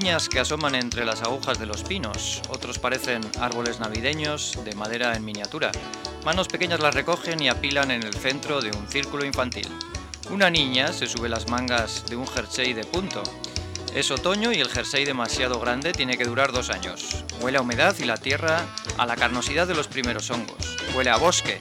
viñas que asoman entre las agujas de los pinos, otros parecen árboles navideños de madera en miniatura. Manos pequeñas las recogen y apilan en el centro de un círculo infantil. Una niña se sube las mangas de un jersey de punto. Es otoño y el jersey demasiado grande tiene que durar 2 años. Huele a humedad y la tierra a la carnosidad de los primeros hongos. Huele a bosque.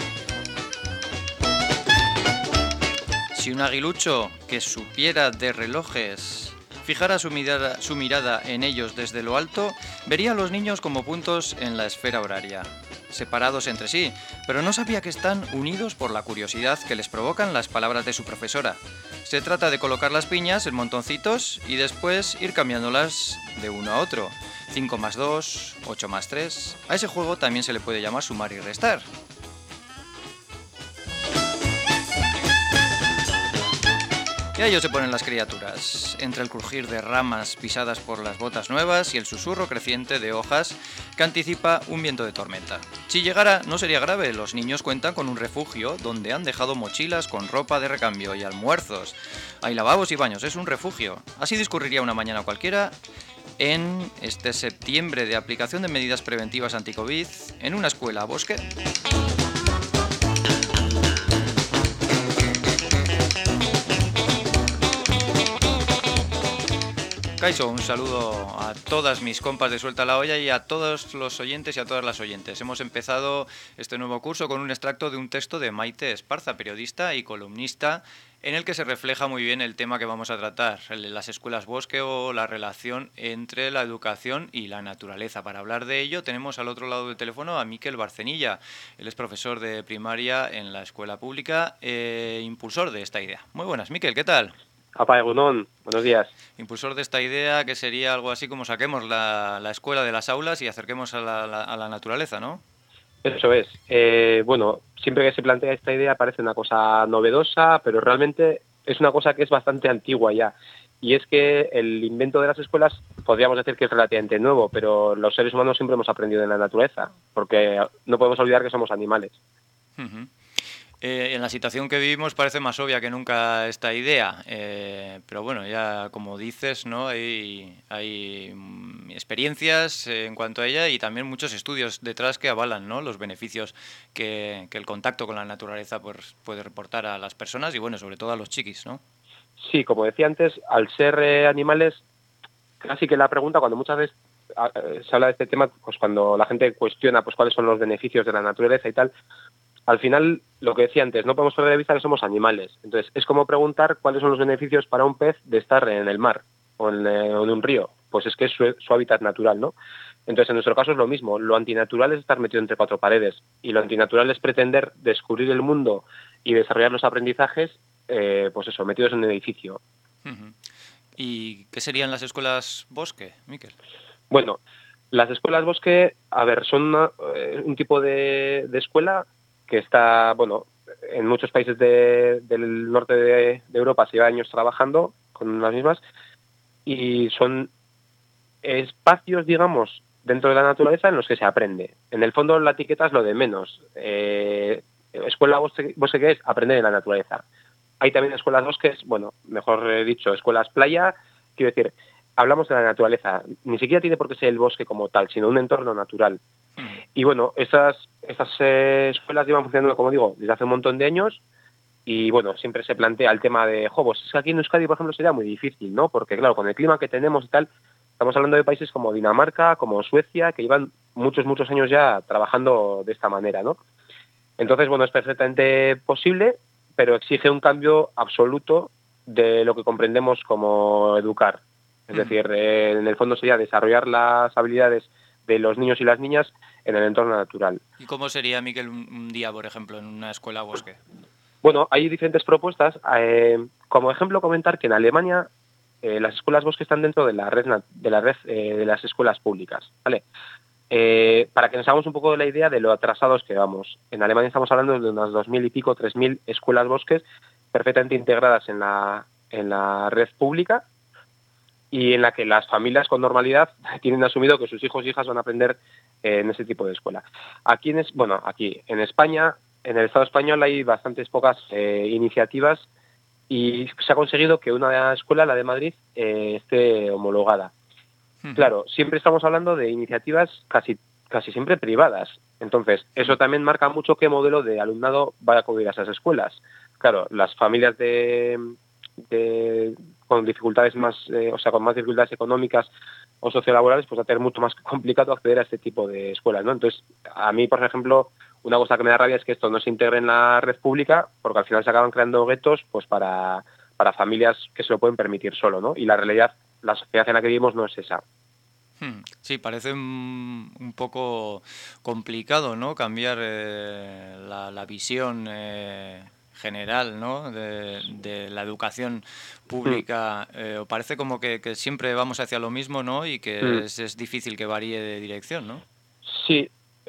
Si un aguilucho que supiera de relojes fijara su mirada en ellos desde lo alto, vería a los niños como puntos en la esfera horaria, separados entre sí, pero no sabía que están unidos por la curiosidad que les provocan las palabras de su profesora. Se trata de colocar las piñas en montoncitos y después ir cambiándolas de uno a otro. 5 más 2, 8 más 3... A ese juego también se le puede llamar sumar y restar. Y a ello se ponen las criaturas, entre el crujir de ramas pisadas por las botas nuevas y el susurro creciente de hojas que anticipa un viento de tormenta. Si llegara, no sería grave, los niños cuentan con un refugio donde han dejado mochilas con ropa de recambio y almuerzos. Hay lavabos y baños, es un refugio. Así discurriría una mañana cualquiera en este septiembre de aplicación de medidas preventivas anti-COVID en una escuela bosque. Kaixo, un saludo a todas mis compas de Suelta la Olla y a todos los oyentes y a todas las oyentes. Hemos empezado este nuevo curso con un extracto de un texto de Maite Esparza, periodista y columnista, en el que se refleja muy bien el tema que vamos a tratar, las escuelas bosque o la relación entre la educación y la naturaleza. Para hablar de ello tenemos al otro lado del teléfono a Mikel Barcenilla. Él es profesor de primaria en la escuela pública e impulsor de esta idea. Muy buenas, Mikel, ¿qué tal? Apa Egunon, buenos días. Impulsor de esta idea que sería algo así como saquemos la escuela de las aulas y acerquemos a la naturaleza, ¿no? Eso es. Bueno, siempre que se plantea esta idea parece una cosa novedosa, pero realmente es una cosa que es bastante antigua ya. Y es que el invento de las escuelas podríamos decir que es relativamente nuevo, pero los seres humanos siempre hemos aprendido en la naturaleza, porque no podemos olvidar que somos animales. Uh-huh. En la situación que vivimos parece más obvia que nunca esta idea, pero bueno, ya como dices, ¿no? Hay experiencias en cuanto a ella y también muchos estudios detrás que avalan, ¿no? Los beneficios que el contacto con la naturaleza pues, puede reportar a las personas y bueno, sobre todo a los chiquis, ¿no? Sí, como decía antes, al ser animales, casi que la pregunta cuando muchas veces se habla de este tema, pues cuando la gente cuestiona pues cuáles son los beneficios de la naturaleza y tal, al final, lo que decía antes, no podemos perder de vista que somos animales. Entonces, es como preguntar cuáles son los beneficios para un pez de estar en el mar o en un río. Pues es que es su hábitat natural, ¿no? Entonces, en nuestro caso es lo mismo. Lo antinatural es estar metido entre 4 paredes. Y lo antinatural es pretender descubrir el mundo y desarrollar los aprendizajes, pues eso, metidos en un edificio. Uh-huh. ¿Y qué serían las escuelas bosque, Mikel? Bueno, las escuelas bosque, a ver, son un tipo de escuela que está, bueno, en muchos países del norte de Europa se lleva años trabajando con las mismas y son espacios, digamos, dentro de la naturaleza en los que se aprende. En el fondo la etiqueta es lo de menos. Escuela bosque ¿qué es? Aprender en la naturaleza. Hay también escuelas bosques, bueno, mejor dicho, escuelas playa, quiero decir, hablamos de la naturaleza, ni siquiera tiene por qué ser el bosque como tal, sino un entorno natural. Y bueno, estas escuelas llevan funcionando, como digo, desde hace un montón de años y bueno, siempre se plantea el tema de, pues es que aquí en Euskadi, por ejemplo, sería muy difícil, ¿no? Porque claro, con el clima que tenemos y tal, estamos hablando de países como Dinamarca, como Suecia, que llevan muchos años ya trabajando de esta manera, ¿no? Entonces, bueno, es perfectamente posible, pero exige un cambio absoluto de lo que comprendemos como educar. Es decir, en el fondo sería desarrollar las habilidades de los niños y las niñas en el entorno natural. ¿Y cómo sería, Mikel, un día, por ejemplo, en una escuela bosque? Bueno, hay diferentes propuestas. Como ejemplo, comentar que en Alemania las escuelas bosque están dentro de la red de las escuelas públicas, ¿vale? Para que nos hagamos un poco de la idea de lo atrasados que vamos. En Alemania estamos hablando de unas 2.000 y pico, 3.000 escuelas bosques perfectamente integradas en la red pública y en la que las familias con normalidad tienen asumido que sus hijos e hijas van a aprender en ese tipo de escuela. Aquí en España, en el Estado español hay bastantes pocas iniciativas y se ha conseguido que una escuela, la de Madrid, esté homologada. claro, siempre estamos hablando de iniciativas casi siempre privadas. Entonces, eso también marca mucho qué modelo de alumnado va a acudir a esas escuelas. Claro, las familias con dificultades más, con más dificultades económicas o sociolaborales, pues va a tener mucho más complicado acceder a este tipo de escuelas, ¿no? Entonces, a mí, por ejemplo, una cosa que me da rabia es que esto no se integre en la red pública, porque al final se acaban creando guetos, pues para familias que se lo pueden permitir solo, ¿no? Y la realidad, la sociedad en la que vivimos no es esa. Sí, parece un poco complicado, ¿no? Cambiar la visión general, ¿no? de la educación pública. Parece como que siempre vamos hacia lo mismo, ¿no? Y que es difícil que varíe de dirección, ¿no? Sí.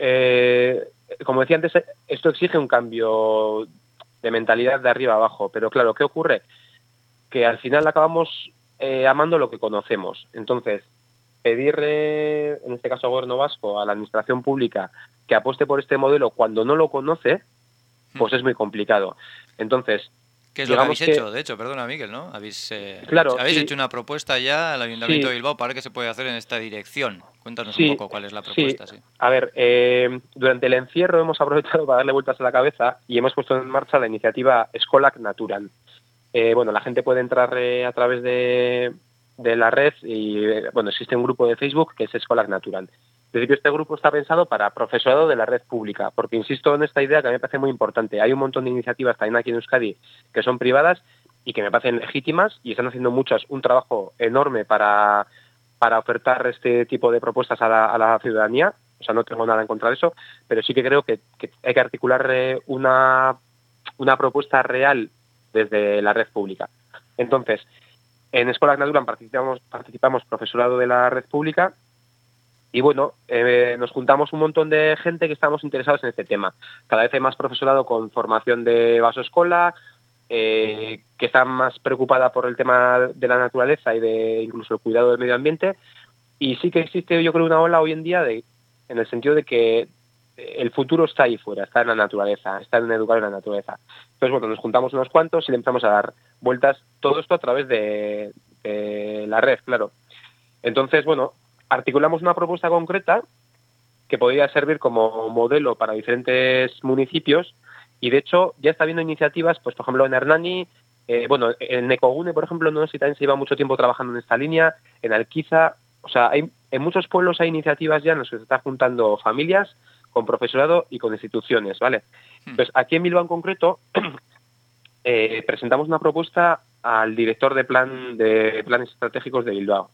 Como decía antes, esto exige un cambio de mentalidad de arriba a abajo. Pero claro, ¿qué ocurre? Que al final acabamos amando lo que conocemos. Entonces, pedir, en este caso al Gobierno vasco, a la Administración pública, que apueste por este modelo cuando no lo conoce, pues es muy complicado. Entonces, ¿Qué es lo que digamos habéis hecho? De hecho, perdona, Miguel, ¿no? Habéis claro, hecho una propuesta ya al Ayuntamiento sí, de Bilbao para ver qué se puede hacer en esta dirección. Cuéntanos un sí, poco cuál es la sí. propuesta, sí. A ver, durante el encierro hemos aprovechado para darle vueltas a la cabeza y hemos puesto en marcha la iniciativa Escolac Natural. La gente puede entrar a través de la red y, existe un grupo de Facebook que es Escolac Natural. En principio, este grupo está pensado para profesorado de la red pública, porque insisto en esta idea que a mí me parece muy importante. Hay un montón de iniciativas también aquí en Euskadi que son privadas y que me parecen legítimas y están haciendo muchas un trabajo enorme para ofertar este tipo de propuestas a la ciudadanía. O sea, no tengo nada en contra de eso, pero sí que creo que hay que articular una propuesta real desde la red pública. Entonces, en Escolac Natural participamos profesorado de la red pública y nos juntamos un montón de gente que estamos interesados en este tema. Cada vez hay más profesorado con formación de vasoescola, que está más preocupada por el tema de la naturaleza y de incluso el cuidado del medio ambiente. Y sí que existe, yo creo, una ola hoy en día en el sentido de que el futuro está ahí fuera, está en la naturaleza, está en educar en la naturaleza. Entonces, nos juntamos unos cuantos y le empezamos a dar vueltas, todo esto a través de la red, claro. Entonces, articulamos una propuesta concreta que podría servir como modelo para diferentes municipios y, de hecho, ya está habiendo iniciativas, pues, por ejemplo, en Hernani, en Necogune, por ejemplo, no sé si también se lleva mucho tiempo trabajando en esta línea, en Alquiza, o sea, en muchos pueblos hay iniciativas ya en las que se están juntando familias con profesorado y con instituciones, ¿vale? Pues aquí en Bilbao en concreto presentamos una propuesta al director de planes estratégicos de Bilbao.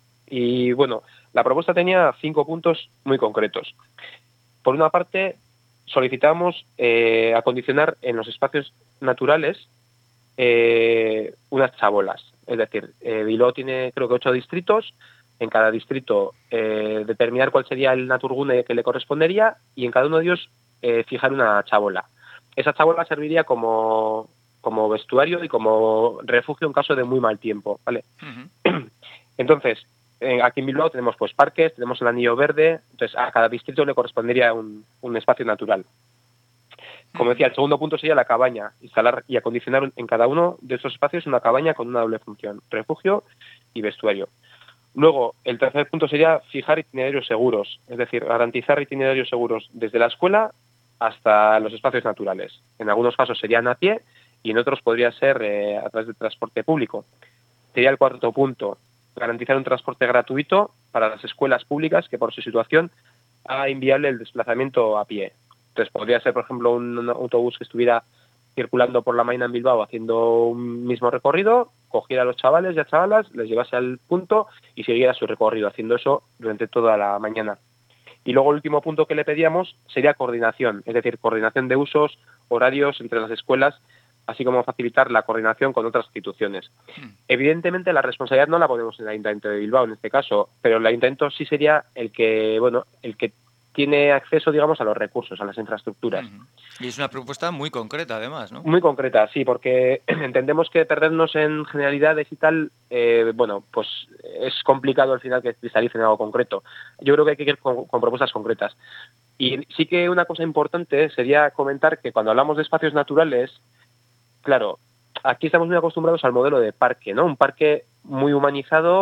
Y la propuesta tenía 5 puntos muy concretos. Por una parte, solicitamos acondicionar en los espacios naturales unas chabolas. Es decir, Bilbao tiene creo que 8 distritos. En cada distrito determinar cuál sería el naturgune que le correspondería y en cada uno de ellos fijar una chabola. Esa chabola serviría como vestuario y como refugio en caso de muy mal tiempo, ¿vale? Entonces, aquí en Bilbao tenemos pues parques, tenemos el anillo verde, entonces a cada distrito le correspondería un espacio natural. Como decía, el segundo punto sería la cabaña, instalar y acondicionar en cada uno de estos espacios una cabaña con una doble función, refugio y vestuario. Luego, el tercer punto sería fijar itinerarios seguros, es decir, garantizar itinerarios seguros desde la escuela hasta los espacios naturales. En algunos casos serían a pie y en otros podría ser a través del transporte público. Sería el cuarto punto, garantizar un transporte gratuito para las escuelas públicas que por su situación haga inviable el desplazamiento a pie. Entonces podría ser, por ejemplo, un autobús que estuviera circulando por la mañana en Bilbao haciendo un mismo recorrido, cogiera a los chavales y a chavalas, les llevase al punto y siguiera su recorrido, haciendo eso durante toda la mañana. Y luego el último punto que le pedíamos sería coordinación, es decir, coordinación de usos, horarios entre las escuelas, así como facilitar la coordinación con otras instituciones. Evidentemente la responsabilidad no la ponemos en el Ayuntamiento de Bilbao en este caso, pero el Ayuntamiento sí sería el que tiene acceso, digamos, a los recursos, a las infraestructuras. Y es una propuesta muy concreta, además, ¿no? Muy concreta, sí, porque entendemos que perdernos en generalidades y tal, pues es complicado al final que cristalicen algo concreto. Yo creo que hay que ir con propuestas concretas. Y sí que una cosa importante sería comentar que cuando hablamos de espacios naturales, claro, aquí estamos muy acostumbrados al modelo de parque, ¿no? Un parque muy humanizado,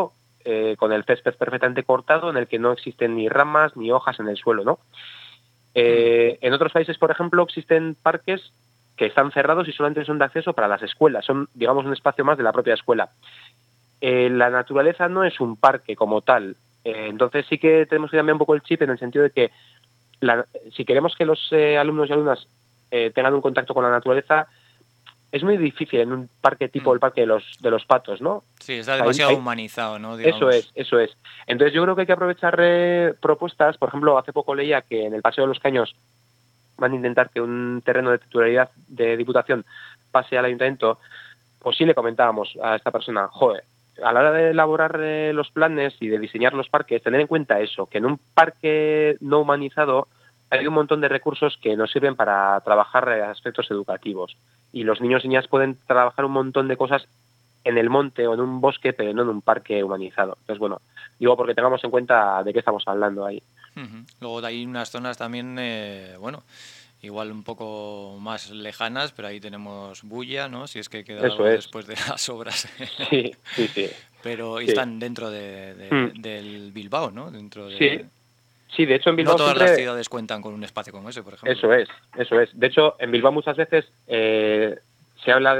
con el césped perfectamente cortado, en el que no existen ni ramas ni hojas en el suelo, ¿no? En otros países, por ejemplo, existen parques que están cerrados y solamente son de acceso para las escuelas, son, digamos, un espacio más de la propia escuela. La naturaleza no es un parque como tal, entonces sí que tenemos que cambiar un poco el chip en el sentido de que si queremos que los alumnos y alumnas tengan un contacto con la naturaleza, es muy difícil en un parque tipo el parque de los patos, ¿no? Sí, está demasiado humanizado, ¿no? Eso Digamos. eso es. Entonces yo creo que hay que aprovechar propuestas. Por ejemplo, hace poco leía que en el Paseo de los Caños van a intentar que un terreno de titularidad de Diputación pase al Ayuntamiento. Pues sí le comentábamos a esta persona, joder, a la hora de elaborar los planes y de diseñar los parques, tener en cuenta eso, que en un parque no humanizado hay un montón de recursos que nos sirven para trabajar aspectos educativos. Y los niños y niñas pueden trabajar un montón de cosas en el monte o en un bosque, pero no en un parque humanizado. Entonces, bueno, digo porque tengamos en cuenta de qué estamos hablando ahí. Luego hay unas zonas también, bueno, igual un poco más lejanas, pero ahí tenemos Bulla, ¿no? Si es que queda Eso algo es. después de las obras. Sí, sí, sí. Pero Sí. están dentro del Bilbao, ¿no? Dentro Sí, de... sí, de hecho en No Bilbao todas las siempre... ciudades cuentan con un espacio como ese, por ejemplo. Eso es, eso es. De hecho, en Bilbao muchas veces se habla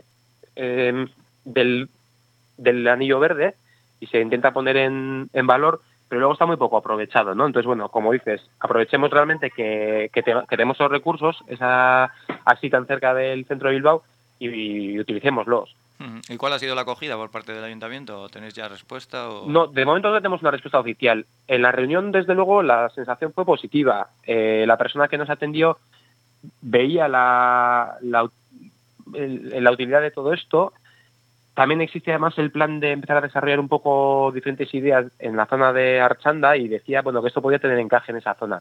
del anillo verde y se intenta poner en valor, pero luego está muy poco aprovechado, ¿no? Entonces, bueno, como dices, aprovechemos realmente que tenemos los recursos así tan cerca del centro de Bilbao y utilicémoslos. ¿Y cuál ha sido la acogida por parte del ayuntamiento? ¿Tenéis ya respuesta? No, de momento no tenemos una respuesta oficial. En la reunión, desde luego, la sensación fue positiva. La persona que nos atendió veía la utilidad de todo esto. También existe además el plan de empezar a desarrollar un poco diferentes ideas en la zona de Archanda y decía, bueno, que esto podía tener encaje en esa zona.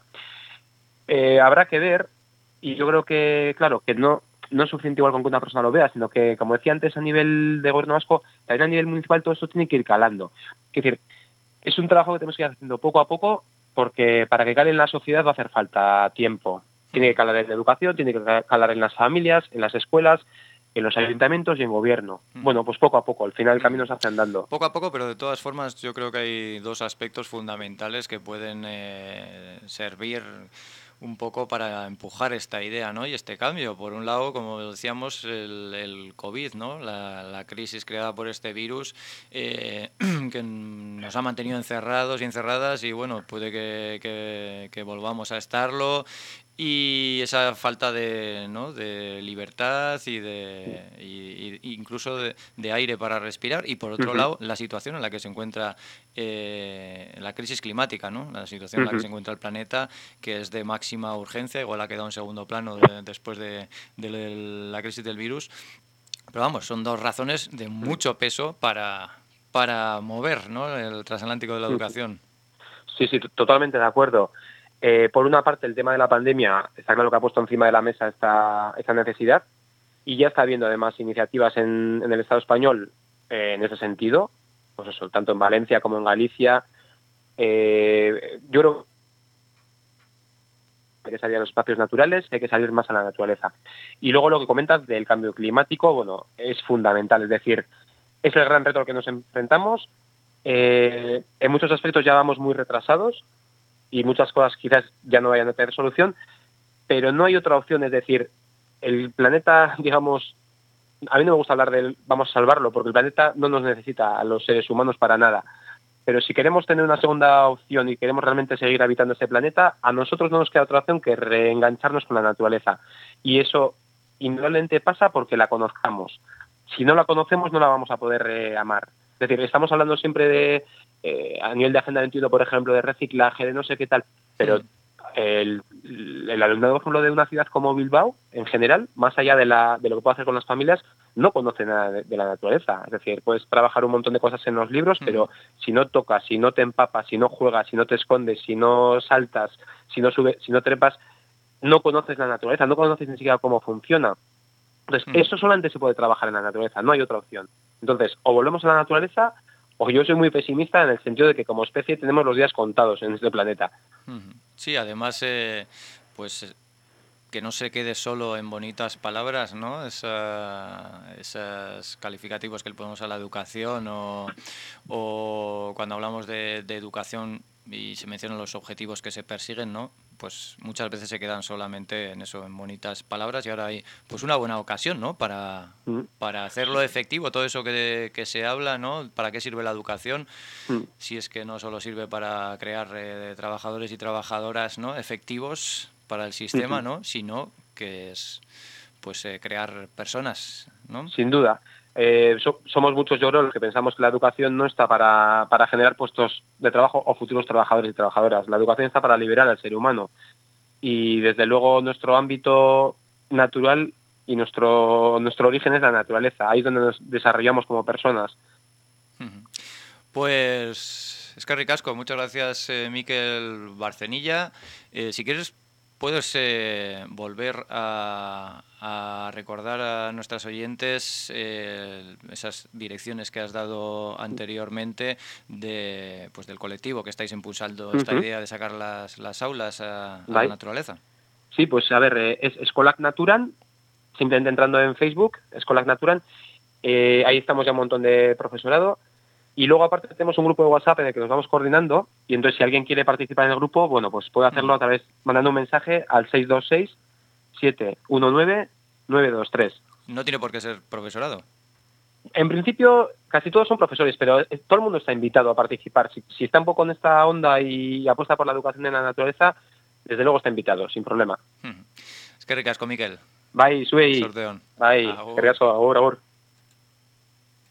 Habrá que ver, y yo creo que, claro, que no es suficiente igual con que una persona lo vea, sino que, como decía antes, a nivel de gobierno vasco, también a nivel municipal todo esto tiene que ir calando. Es decir, es un trabajo que tenemos que ir haciendo poco a poco, porque para que cale en la sociedad va a hacer falta tiempo. Tiene que calar en la educación, tiene que calar en las familias, en las escuelas, en los ayuntamientos y en gobierno. Bueno, pues poco a poco, al final el camino se hace andando. Poco a poco, pero de todas formas yo creo que hay dos aspectos fundamentales que pueden servir un poco para empujar esta idea, ¿no? Y este cambio. Por un lado, como decíamos, el COVID, ¿no? La crisis creada por este virus que nos ha mantenido encerrados y encerradas y bueno, puede que volvamos a estarlo. Y esa falta de, ¿no? de libertad y incluso de aire para respirar. Y por otro lado, la situación en la que se encuentra la crisis climática, ¿no? La situación en la que se encuentra el planeta, que es de máxima urgencia, igual ha quedado en segundo plano después de la crisis del virus. Pero vamos, son dos razones de mucho peso para mover, ¿no? El transatlántico de la educación. Sí, sí, totalmente de acuerdo. Por una parte, el tema de la pandemia está claro que ha puesto encima de la mesa esta necesidad y ya está habiendo además iniciativas en el Estado español en ese sentido, pues eso, tanto en Valencia como en Galicia. Yo creo que hay que salir a los espacios naturales, hay que salir más a la naturaleza. Y luego lo que comentas del cambio climático, bueno, es fundamental, es decir, es el gran reto al que nos enfrentamos. En muchos aspectos ya vamos muy retrasados y muchas cosas quizás ya no vayan a tener solución, pero no hay otra opción, es decir, el planeta, digamos, a mí no me gusta hablar de vamos a salvarlo, porque el planeta no nos necesita a los seres humanos para nada, pero si queremos tener una segunda opción y queremos realmente seguir habitando ese planeta, a nosotros no nos queda otra opción que reengancharnos con la naturaleza, y eso indudablemente pasa porque la conozcamos. Si no la conocemos no la vamos a poder amar. Es decir, estamos hablando siempre de a nivel de Agenda 21, por ejemplo, de reciclaje, de no sé qué tal, pero el alumnado, por ejemplo, de una ciudad como Bilbao, en general, más allá de lo que puede hacer con las familias, no conoce nada de la naturaleza. Es decir, puedes trabajar un montón de cosas en los libros, pero si no tocas, si no te empapas, si no juegas, si no te escondes, si no saltas, si no subes, si no trepas, no conoces la naturaleza, no conoces ni siquiera cómo funciona. Entonces, eso solamente se puede trabajar en la naturaleza, no hay otra opción. Entonces, o volvemos a la naturaleza, o yo soy muy pesimista en el sentido de que como especie tenemos los días contados en este planeta. Sí, además, pues que no se quede solo en bonitas palabras, ¿no? Esos calificativos que le ponemos a la educación o cuando hablamos de educación y se mencionan los objetivos que se persiguen, ¿no? Pues muchas veces se quedan solamente en eso, en bonitas palabras, y ahora hay pues una buena ocasión, ¿no? Para hacerlo efectivo, todo eso que se habla, ¿no? ¿Para qué sirve la educación? Si es que no solo sirve para crear trabajadores y trabajadoras, ¿no? efectivos para el sistema, ¿no? Sino que es pues crear personas, ¿no? Sin duda. Somos muchos, yo creo, los que pensamos que la educación no está para generar puestos de trabajo o futuros trabajadores y trabajadoras. La educación está para liberar al ser humano. Y desde luego nuestro ámbito natural y nuestro origen es la naturaleza. Ahí es donde nos desarrollamos como personas. Pues es que ricasco. Muchas gracias, Miquel Barcenilla. Si quieres, puedes volver a recordar a nuestras oyentes esas direcciones que has dado anteriormente pues del colectivo que estáis impulsando esta idea de sacar las aulas a la naturaleza. Sí, pues a ver, es Escolac Naturan, simplemente entrando en Facebook, Escolac Naturan, ahí estamos ya un montón de profesorado. Y luego, aparte, tenemos un grupo de WhatsApp en el que nos vamos coordinando. Y entonces, si alguien quiere participar en el grupo, bueno, pues puede hacerlo a través, mandando un mensaje al 626-719-923. No tiene por qué ser profesorado. En principio, casi todos son profesores, pero todo el mundo está invitado a participar. Si está un poco en esta onda y apuesta por la educación en la naturaleza, desde luego está invitado, sin problema. Es que ricasco, Miquel. Bai, zuei. Sorteon. Bai, eskerrik asko, agur, agur.